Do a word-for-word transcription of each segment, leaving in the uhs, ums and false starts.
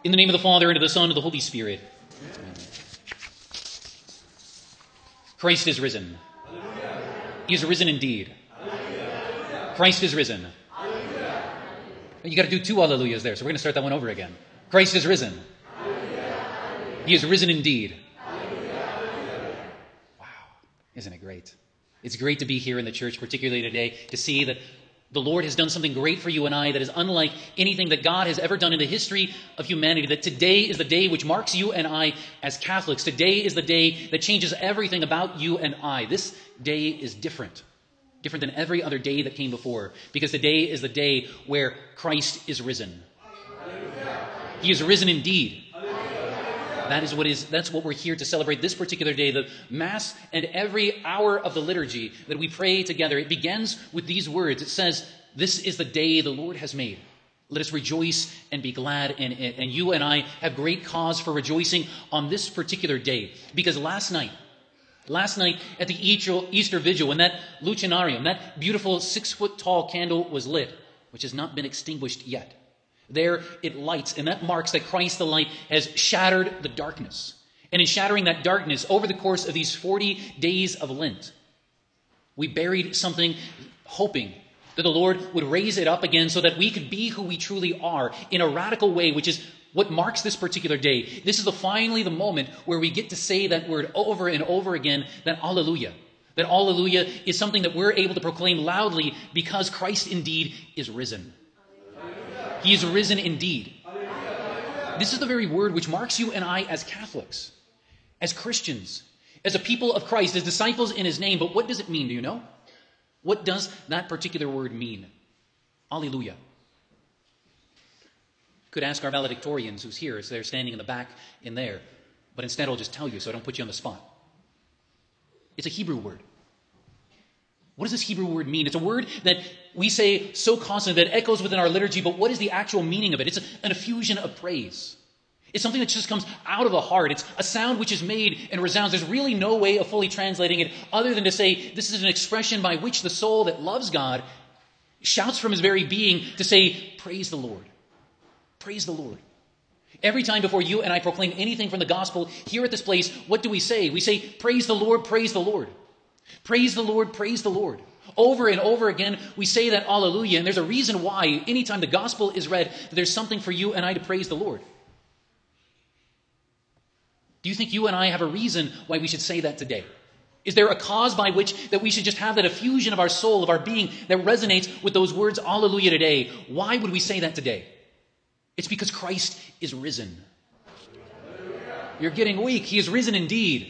In the name of the Father, and of the Son, and of the Holy Spirit. Amen. Christ is risen. Hallelujah. He is risen indeed. Hallelujah. Christ is risen. Hallelujah. You got to do two hallelujahs there, so we're going to start that one over again. Christ is risen. Hallelujah. He is risen indeed. Hallelujah. Wow. Isn't it great? It's great to be here in the church, particularly today, to see that the Lord has done something great for you and I that is unlike anything that God has ever done in the history of humanity. That today is the day which marks you and I as Catholics. Today is the day that changes everything about you and I. This day is different. Different than every other day that came before. Because today is the day where Christ is risen. He is risen indeed. That is what is, that's what we're here to celebrate this particular day. The Mass and every hour of the liturgy that we pray together, it begins with these words. It says, "This is the day the Lord has made. Let us rejoice and be glad in it." And you and I have great cause for rejoicing on this particular day. Because last night, last night at the Easter Vigil, when that Lucinarium, that beautiful six-foot-tall candle was lit, which has not been extinguished yet, there it lights, and that marks that Christ the light has shattered the darkness. And in shattering that darkness, over the course of these forty days of Lent, we buried something, hoping that the Lord would raise it up again so that we could be who we truly are in a radical way, which is what marks this particular day. This is the, finally the moment where we get to say that word over and over again, that Alleluia. That Alleluia is something that we're able to proclaim loudly because Christ indeed is risen. He is risen indeed. This is the very word which marks you and I as Catholics, as Christians, as a people of Christ, as disciples in his name. But what does it mean? Do you know? What does that particular word mean? Alleluia. Could ask our valedictorians who's here, as they're standing in the back in there. But instead I'll just tell you so I don't put you on the spot. It's a Hebrew word. What does this Hebrew word mean? It's a word that we say so constantly that echoes within our liturgy, but what is the actual meaning of it? It's an effusion of praise. It's something that just comes out of the heart. It's a sound which is made and resounds. There's really no way of fully translating it other than to say this is an expression by which the soul that loves God shouts from his very being to say, praise the Lord. Praise the Lord. Every time before you and I proclaim anything from the gospel here at this place, what do we say? We say, praise the Lord, praise the Lord. Praise the Lord, praise the Lord. Over and over again, we say that Alleluia, and there's a reason why anytime the gospel is read, there's something for you and I to praise the Lord. Do you think you and I have a reason why we should say that today? Is there a cause by which that we should just have that effusion of our soul, of our being, that resonates with those words, Alleluia, today? Why would we say that today? It's because Christ is risen. You're getting weak. He is risen indeed.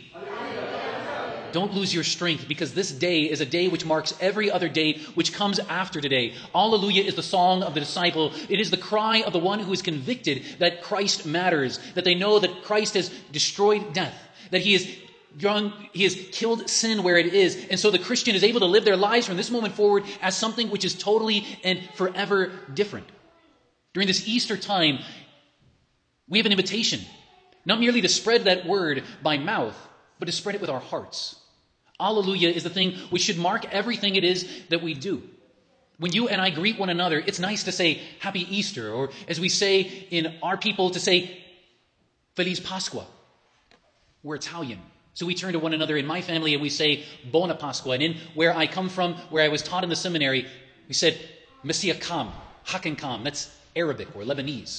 Don't lose your strength, because this day is a day which marks every other day which comes after today. Alleluia is the song of the disciple. It is the cry of the one who is convicted that Christ matters, that they know that Christ has destroyed death, that he has, drawn, he has killed sin where it is. And so the Christian is able to live their lives from this moment forward as something which is totally and forever different. During this Easter time, we have an invitation, not merely to spread that word by mouth, but to spread it with our hearts. Alleluia is the thing which should mark everything it is that we do. When you and I greet one another, it's nice to say Happy Easter, or as we say in our people, to say Feliz Pasqua. We're Italian, so we turn to one another in my family and we say Buona Pasqua. And in where I come from, where I was taught in the seminary, we said Messiah Kam, Hakan Kam. That's Arabic or Lebanese.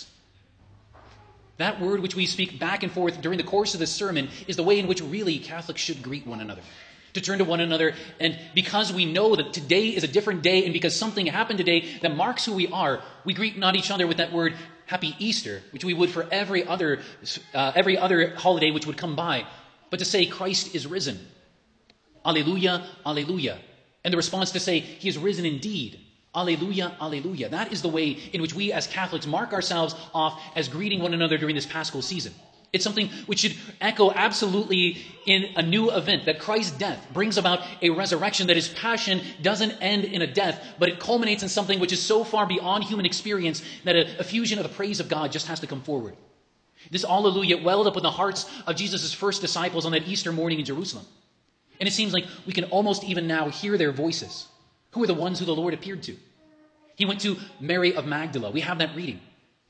That word which we speak back and forth during the course of this sermon is the way in which really Catholics should greet one another. To turn to one another, and because we know that today is a different day, and because something happened today that marks who we are, we greet not each other with that word Happy Easter, which we would for every other uh, every other holiday which would come by, but to say Christ is risen. Alleluia, alleluia. And the response to say he is risen indeed. Alleluia, alleluia. That is the way in which we as Catholics mark ourselves off as greeting one another during this Paschal season. It's something which should echo absolutely in a new event, that Christ's death brings about a resurrection, that his passion doesn't end in a death, but it culminates in something which is so far beyond human experience that a, a fusion of the praise of God just has to come forward. This Alleluia welled up in the hearts of Jesus' first disciples on that Easter morning in Jerusalem. And it seems like we can almost even now hear their voices. Who are the ones who the Lord appeared to? He went to Mary of Magdala. We have that reading.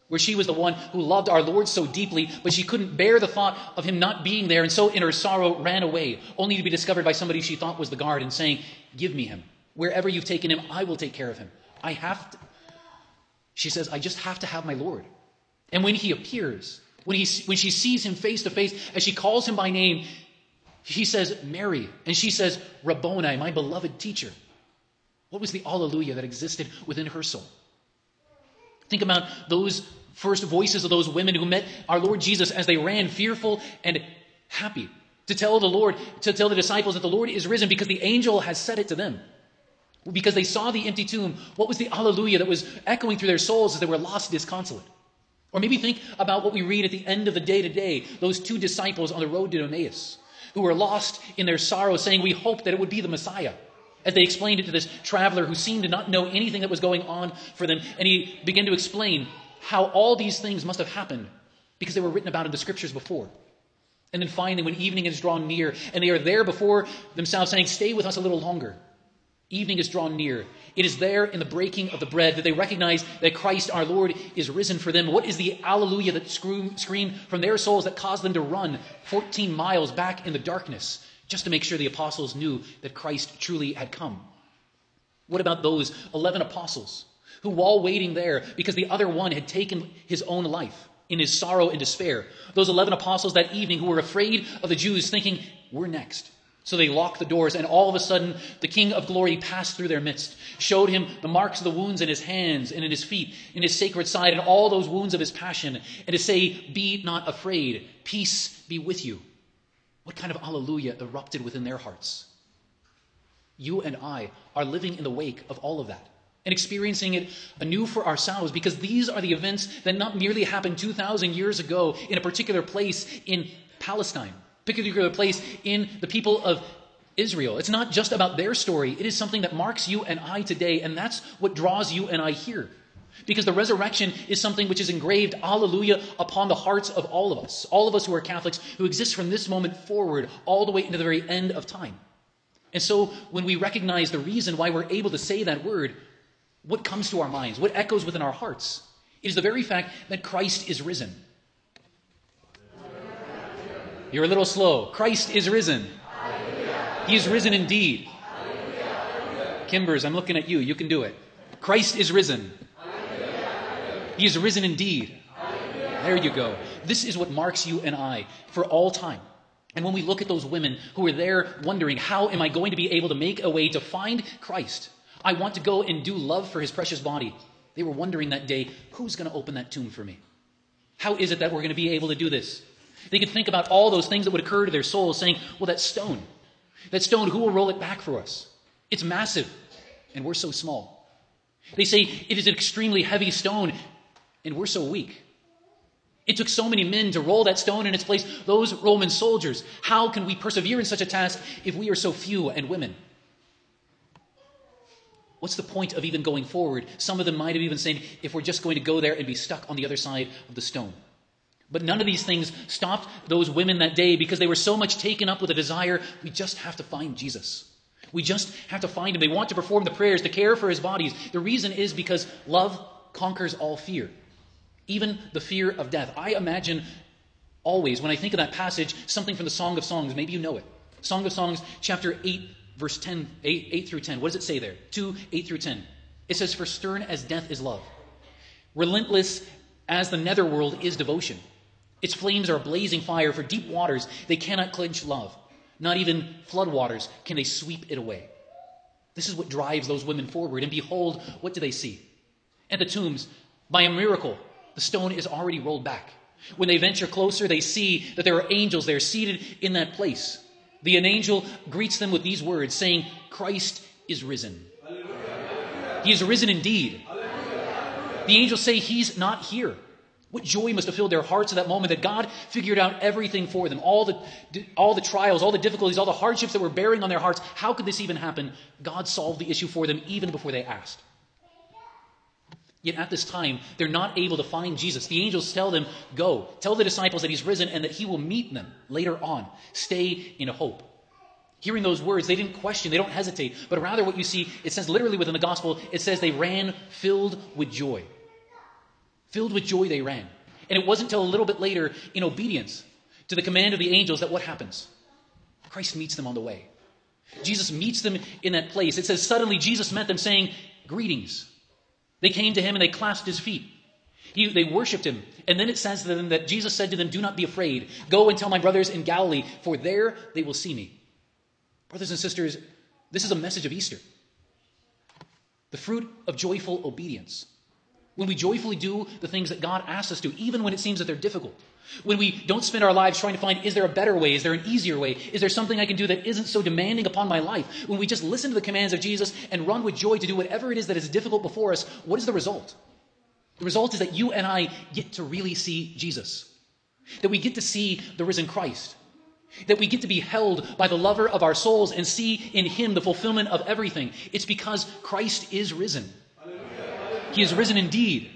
where she was the one who loved our Lord so deeply, but she couldn't bear the thought of him not being there, and so in her sorrow ran away, only to be discovered by somebody she thought was the guard and saying, "Give me him. Wherever you've taken him, I will take care of him. I have to." She says, "I just have to have my Lord." And when he appears, when, he, when she sees him face to face, as she calls him by name, he says, "Mary." And she says, "Rabboni, my beloved teacher." What was the alleluia that existed within her soul? Think about those first voices of those women who met our Lord Jesus as they ran fearful and happy to tell the Lord, to tell the disciples that the Lord is risen because the angel has said it to them. Because they saw the empty tomb. What was the alleluia that was echoing through their souls as they were lost disconsolate? Or maybe think about what we read at the end of the day today, those two disciples on the road to Emmaus who were lost in their sorrow, saying, "We hoped that it would be the Messiah," as they explained it to this traveler who seemed to not know anything that was going on for them. And he began to explain how all these things must have happened because they were written about in the scriptures before. And then finally, when evening is drawn near, and they are there before themselves saying, "Stay with us a little longer." Evening is drawn near. It is there in the breaking of the bread that they recognize that Christ our Lord is risen for them. What is the alleluia that screamed from their souls that caused them to run fourteen miles back in the darkness just to make sure the apostles knew that Christ truly had come? What about those eleven apostles who, while waiting there because the other one had taken his own life in his sorrow and despair, those eleven apostles that evening who were afraid of the Jews, thinking, "We're next." So they locked the doors, and all of a sudden, the King of Glory passed through their midst, showed him the marks of the wounds in his hands and in his feet, in his sacred side, and all those wounds of his passion, and to say, "Be not afraid, peace be with you." What kind of alleluia erupted within their hearts? You and I are living in the wake of all of that and experiencing it anew for ourselves, because these are the events that not merely happened two thousand years ago in a particular place in Palestine, particular place in the people of Israel. It's not just about their story. It is something that marks you and I today, and that's what draws you and I here. Because the resurrection is something which is engraved, hallelujah, upon the hearts of all of us, all of us who are Catholics, who exist from this moment forward, all the way into the very end of time. And so when we recognize the reason why we're able to say that word, what comes to our minds, what echoes within our hearts, is the very fact that Christ is risen. You're a little slow. Christ is risen. Hallelujah. He is risen indeed. Hallelujah. Kimbers, I'm looking at you. You can do it. Christ is risen. Hallelujah. He is risen indeed. Hallelujah. There you go. This is what marks you and I for all time. And when we look at those women who are there wondering, how am I going to be able to make a way to find Christ? I want to go and do love for his precious body. They were wondering that day, who's going to open that tomb for me? How is it that we're going to be able to do this? They could think about all those things that would occur to their souls, saying, well, that stone, that stone, who will roll it back for us? It's massive, and we're so small. They say it is an extremely heavy stone, and we're so weak. It took so many men to roll that stone in its place, those Roman soldiers. How can we persevere in such a task if we are so few and women? What's the point of even going forward? Some of them might have even said, if we're just going to go there and be stuck on the other side of the stone. But none of these things stopped those women that day, because they were so much taken up with a desire, we just have to find Jesus. We just have to find him. They want to perform the prayers, to care for his bodies. The reason is because love conquers all fear, even the fear of death. I imagine always, when I think of that passage, something from the Song of Songs. Maybe you know it. Song of Songs, chapter eight, verse ten, eight, eight through ten. What does it say there? two, eight through ten. It says, for stern as death is love, relentless as the netherworld is devotion. Its flames are blazing fire. For deep waters they cannot quench love. Not even flood waters can they sweep it away. This is what drives those women forward. And behold, what do they see? At the tombs, by a miracle, the stone is already rolled back. When they venture closer, they see that there are angels there seated in that place. The an angel greets them with these words, saying, Christ is risen. Hallelujah. He is risen indeed. Hallelujah. The angels say he's not here. What joy must have filled their hearts at that moment, that God figured out everything for them. All the, all the trials, all the difficulties, all the hardships that were bearing on their hearts. How could this even happen? God solved the issue for them even before they asked. Yet at this time, they're not able to find Jesus. The angels tell them, go, tell the disciples that he's risen and that he will meet them later on. Stay in hope. Hearing those words, they didn't question, they don't hesitate, but rather what you see, it says literally within the gospel, it says they ran filled with joy. Filled with joy, they ran. And it wasn't until a little bit later, in obedience to the command of the angels, that what happens? Christ meets them on the way. Jesus meets them in that place. It says, suddenly Jesus met them saying, greetings. They came to him and they clasped his feet. He, they worshipped him. And then it says to them that Jesus said to them, do not be afraid. Go and tell my brothers in Galilee, for there they will see me. Brothers and sisters, this is a message of Easter. The fruit of joyful obedience. When we joyfully do the things that God asks us to, even when it seems that they're difficult. When we don't spend our lives trying to find, is there a better way? Is there an easier way? Is there something I can do that isn't so demanding upon my life? When we just listen to the commands of Jesus and run with joy to do whatever it is that is difficult before us, what is the result? The result is that you and I get to really see Jesus. That we get to see the risen Christ. That we get to be held by the lover of our souls and see in him the fulfillment of everything. It's because Christ is risen. He is risen indeed.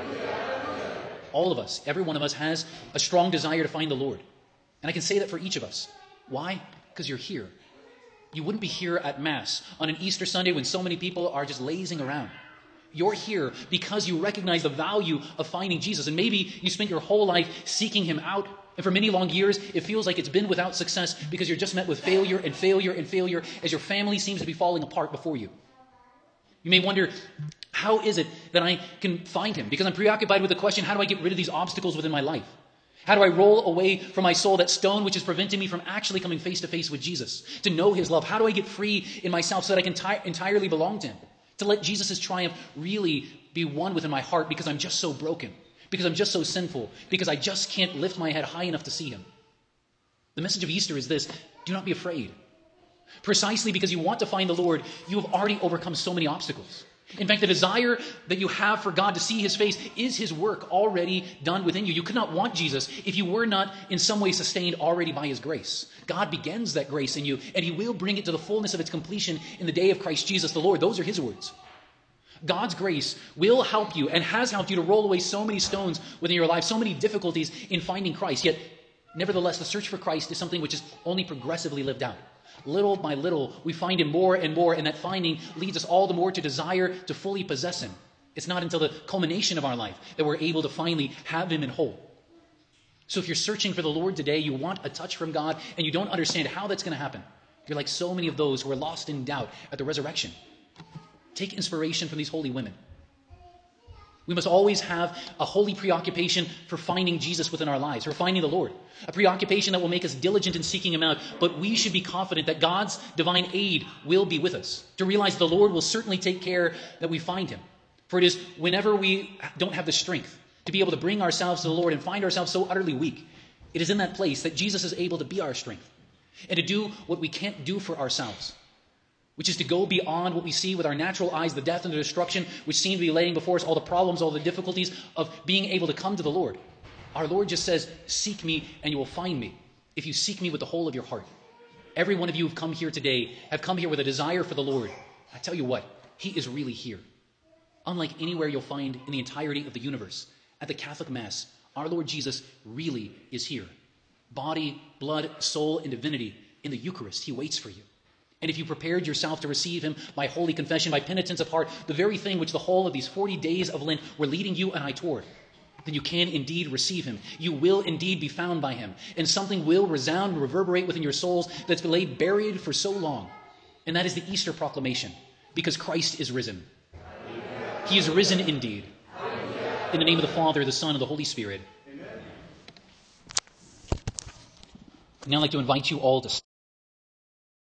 All of us, every one of us has a strong desire to find the Lord. And I can say that for each of us. Why? Because you're here. You wouldn't be here at Mass on an Easter Sunday when so many people are just lazing around. You're here because you recognize the value of finding Jesus. And maybe you spent your whole life seeking him out. And for many long years, it feels like it's been without success because you're just met with failure and failure and failure as your family seems to be falling apart before you. You may wonder, how is it that I can find him? Because I'm preoccupied with the question, how do I get rid of these obstacles within my life? How do I roll away from my soul that stone which is preventing me from actually coming face to face with Jesus? To know his love. How do I get free in myself so that I can ti- entirely belong to him? To let Jesus' triumph really be one within my heart because I'm just so broken. Because I'm just so sinful. Because I just can't lift my head high enough to see him. The message of Easter is this: do not be afraid. Precisely because you want to find the Lord, you have already overcome so many obstacles. In fact, the desire that you have for God to see his face is his work already done within you. You could not want Jesus if you were not in some way sustained already by his grace. God begins that grace in you, and he will bring it to the fullness of its completion in the day of Christ Jesus the Lord. Those are his words. God's grace will help you and has helped you to roll away so many stones within your life, so many difficulties in finding Christ. Yet, nevertheless, the search for Christ is something which is only progressively lived out. Little by little, we find him more and more, and that finding leads us all the more to desire to fully possess him. It's not until the culmination of our life that we're able to finally have him in whole. So if you're searching for the Lord today, you want a touch from God, and you don't understand how that's going to happen, you're like so many of those who are lost in doubt at the resurrection. Take inspiration from these holy women. We must always have a holy preoccupation for finding Jesus within our lives, for finding the Lord. A preoccupation that will make us diligent in seeking him out, but we should be confident that God's divine aid will be with us. To realize the Lord will certainly take care that we find him. For it is whenever we don't have the strength to be able to bring ourselves to the Lord and find ourselves so utterly weak, it is in that place that Jesus is able to be our strength and to do what we can't do for ourselves, which is to go beyond what we see with our natural eyes, the death and the destruction, which seem to be laying before us, all the problems, all the difficulties of being able to come to the Lord. Our Lord just says, seek me and you will find me if you seek me with the whole of your heart. Every one of you who've come here today have come here with a desire for the Lord. I tell you what, he is really here. Unlike anywhere you'll find in the entirety of the universe, at the Catholic Mass, our Lord Jesus really is here. Body, blood, soul, and divinity in the Eucharist, he waits for you. And if you prepared yourself to receive him by holy confession, by penitence of heart, the very thing which the whole of these forty days of Lent were leading you and I toward, then you can indeed receive him. You will indeed be found by him. And something will resound and reverberate within your souls that's been laid buried for so long. And that is the Easter proclamation, because Christ is risen. He is risen indeed. In the name of the Father, the Son, and the Holy Spirit. I'd now like to invite you all to